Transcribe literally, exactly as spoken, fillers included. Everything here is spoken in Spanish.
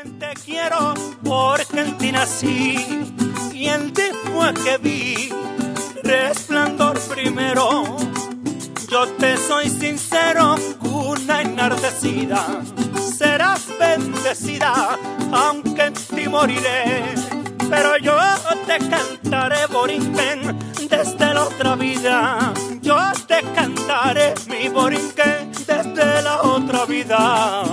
Te quiero porque en ti nací y en ti fue que vi resplandor primero. Yo te soy sincero, cuna enardecida, serás bendecida, aunque en ti moriré. Pero yo te cantaré, Borinquen, desde la otra vida. Yo te cantaré, mi Borinquen, desde la otra vida.